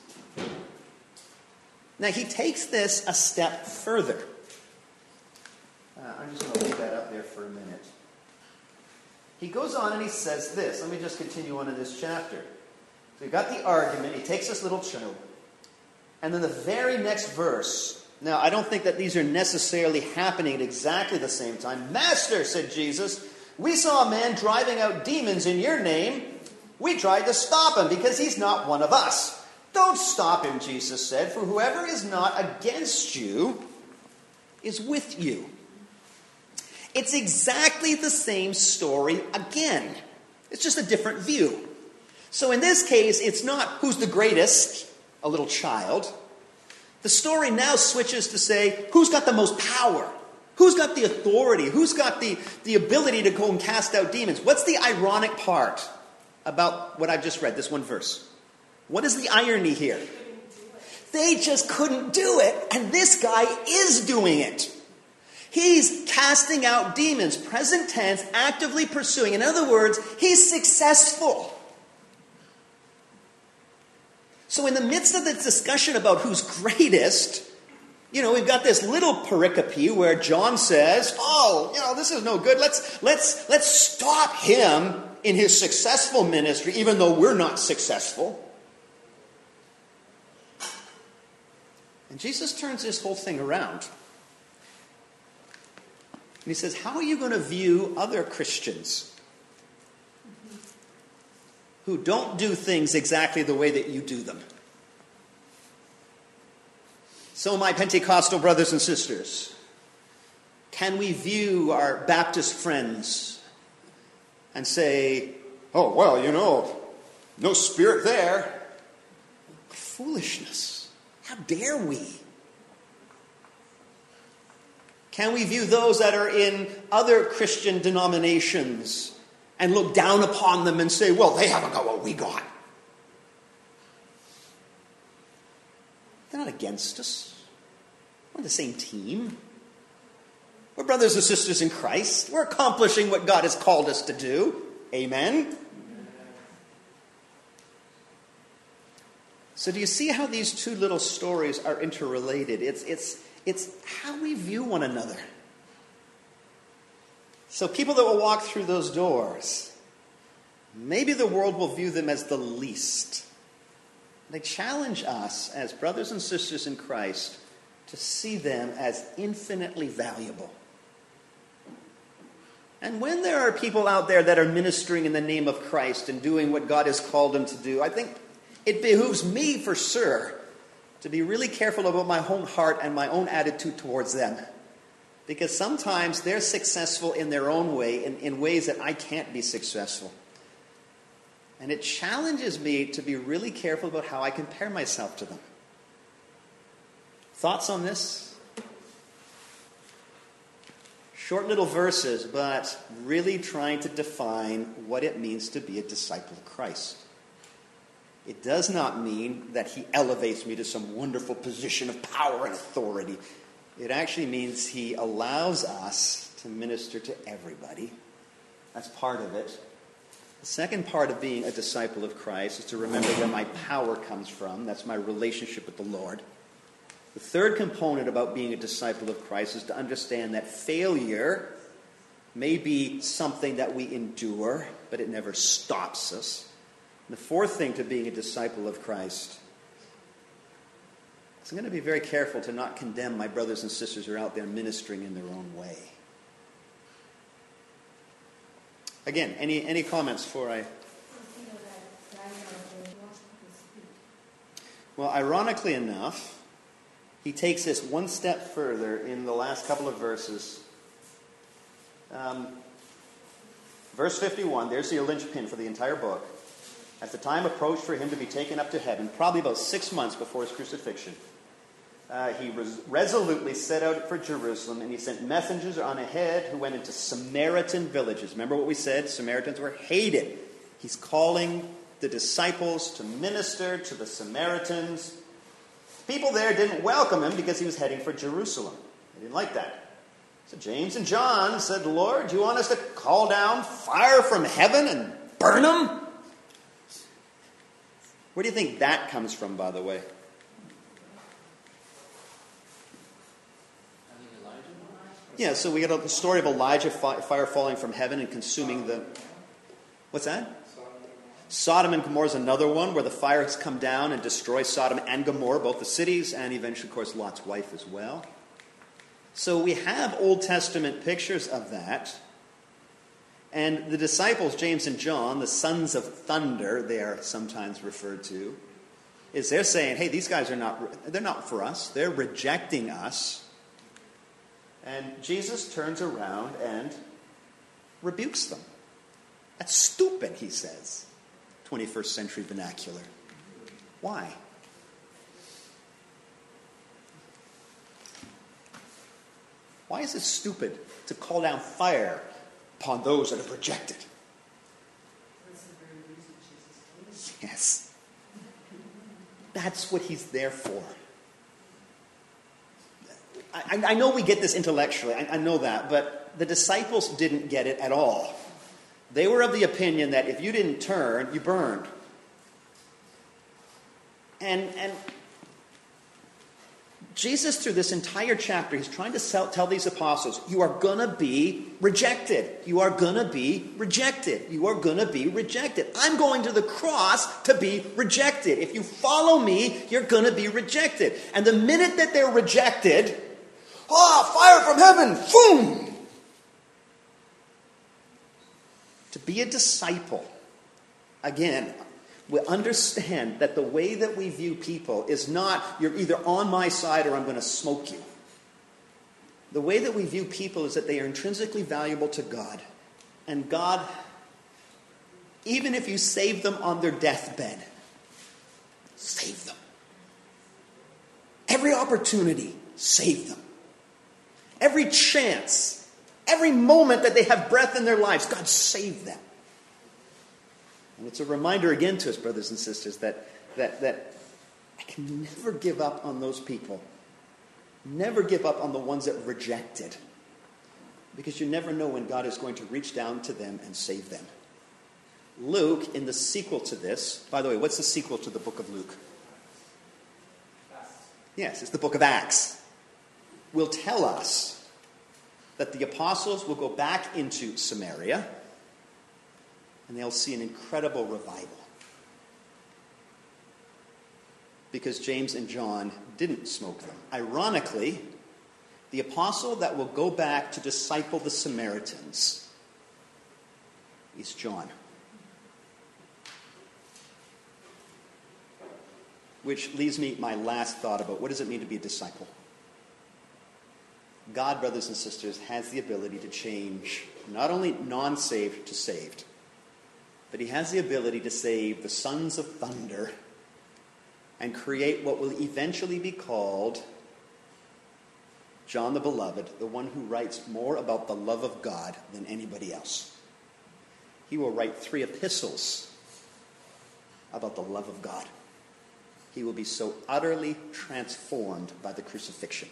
Now, he takes this a step further. Uh, I'm just going to leave that up there for a minute. He goes on and he says this. Let me just continue on in this chapter. So we've got the argument. He takes this little child. And then the very next verse. Now, I don't think that these are necessarily happening at exactly the same time. Master, said Jesus, we saw a man driving out demons in your name. We tried to stop him because he's not one of us. Don't stop him, Jesus said, for whoever is not against you is with you. It's exactly the same story again. It's just a different view. So in this case, it's not who's the greatest, a little child. The story now switches to say, who's got the most power? Who's got the authority? Who's got the, the ability to go and cast out demons? What's the ironic part about what I've just read, this one verse? What is the irony here? They just couldn't do it, and this guy is doing it. He's casting out demons, present tense, actively pursuing. In other words, he's successful. So in the midst of this discussion about who's greatest, you know, we've got this little pericope where John says, oh, you know, this is no good. Let's, let's, let's stop him in his successful ministry, even though we're not successful. And Jesus turns this whole thing around. And he says, how are you going to view other Christians who don't do things exactly the way that you do them? So, my Pentecostal brothers and sisters, can we view our Baptist friends and say, oh, well, you know, no spirit there? Foolishness. How dare we? Can we view those that are in other Christian denominations and look down upon them and say, well, they haven't got what we got? They're not against us. We're on the same team. We're brothers and sisters in Christ. We're accomplishing what God has called us to do. Amen? So do you see how these two little stories are interrelated? It's, it's, it's how we view one another. So people that will walk through those doors, maybe the world will view them as the least. They challenge us as brothers and sisters in Christ to see them as infinitely valuable. And when there are people out there that are ministering in the name of Christ and doing what God has called them to do, I think it behooves me for sure to be really careful about my own heart and my own attitude towards them. Because sometimes they're successful in their own way, in, in ways that I can't be successful. And it challenges me to be really careful about how I compare myself to them. Thoughts on this? Short little verses, but really trying to define what it means to be a disciple of Christ. It does not mean that he elevates me to some wonderful position of power and authority. It actually means he allows us to minister to everybody. That's part of it. The second part of being a disciple of Christ is to remember where my power comes from. That's my relationship with the Lord. The third component about being a disciple of Christ is to understand that failure may be something that we endure, but it never stops us. And the fourth thing to being a disciple of Christ, I'm going to be very careful to not condemn my brothers and sisters who are out there ministering in their own way. Again, any, any comments before I... Well, ironically enough, he takes this one step further in the last couple of verses. Um, verse fifty-one, there's the linchpin for the entire book. As the time approached for him to be taken up to heaven, probably about six months before his crucifixion, uh, he res- resolutely set out for Jerusalem, and he sent messengers on ahead who went into Samaritan villages. Remember what we said? Samaritans were hated. He's calling the disciples to minister to the Samaritans. People there didn't welcome him because he was heading for Jerusalem. They didn't like that. So James and John said, Lord, do you want us to call down fire from heaven and burn them? Where do you think that comes from, by the way? Yeah, so we got a story of Elijah, fire falling from heaven and consuming the... What's that? Sodom and Gomorrah is another one where the fire has come down and destroys Sodom and Gomorrah, both the cities, and eventually, of course, Lot's wife as well. So we have Old Testament pictures of that. And the disciples, James and John, the sons of thunder, they are sometimes referred to, is they're saying, hey, these guys are not, they're not for us. They're rejecting us. And Jesus turns around and rebukes them. That's stupid, he says. twenty-first century vernacular. Why? Why is it stupid to call down fire upon those that have rejected? That's the very reason Jesus came. Yes. That's what he's there for. I, I know we get this intellectually. I, I know that. But the disciples didn't get it at all. They were of the opinion that if you didn't turn, you burned. And, and Jesus, through this entire chapter, he's trying to sell, tell these apostles, you are going to be rejected. You are going to be rejected. You are going to be rejected. I'm going to the cross to be rejected. If you follow me, you're going to be rejected. And the minute that they're rejected, ah, fire from heaven, boom! To be a disciple, again, we understand that the way that we view people is not, you're either on my side or I'm going to smoke you. The way that we view people is that they are intrinsically valuable to God. And God, even if you save them on their deathbed, save them. Every opportunity, save them. Every chance, every moment that they have breath in their lives, God save them. And it's a reminder again to us, brothers and sisters, that, that, that I can never give up on those people. Never give up on the ones that rejected. Because you never know when God is going to reach down to them and save them. Luke, in the sequel to this, by the way, what's the sequel to the book of Luke? Yes, it's the book of Acts. Will tell us that the apostles will go back into Samaria and they'll see an incredible revival. Because James and John didn't smoke them. Ironically, the apostle that will go back to disciple the Samaritans is John. Which leaves me my last thought about what does it mean to be a disciple? God, brothers and sisters, has the ability to change not only non-saved to saved, but he has the ability to save the sons of thunder and create what will eventually be called John the Beloved, the one who writes more about the love of God than anybody else. He will write three epistles about the love of God. He will be so utterly transformed by the crucifixion.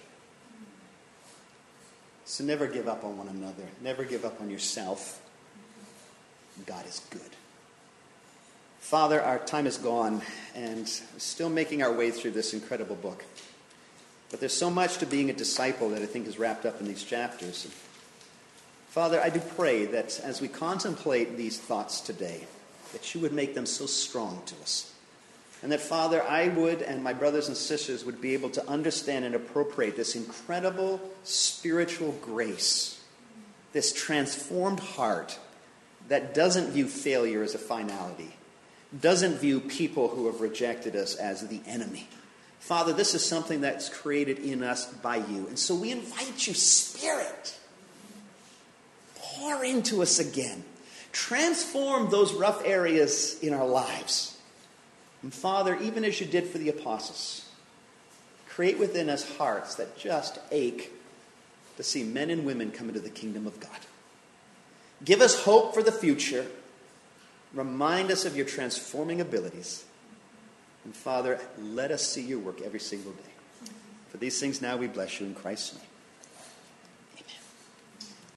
So never give up on one another. Never give up on yourself. God is good. Father, our time is gone, and we're still making our way through this incredible book. But there's so much to being a disciple that I think is wrapped up in these chapters. Father, I do pray that as we contemplate these thoughts today, that you would make them so strong to us. And that, Father, I would and my brothers and sisters would be able to understand and appropriate this incredible spiritual grace, this transformed heart that doesn't view failure as a finality, doesn't view people who have rejected us as the enemy. Father, this is something that's created in us by you. And so we invite you, Spirit, pour into us again. Transform those rough areas in our lives. And Father, even as you did for the apostles, create within us hearts that just ache to see men and women come into the kingdom of God. Give us hope for the future. Remind us of your transforming abilities. And Father, let us see your work every single day. For these things now we bless you in Christ's name.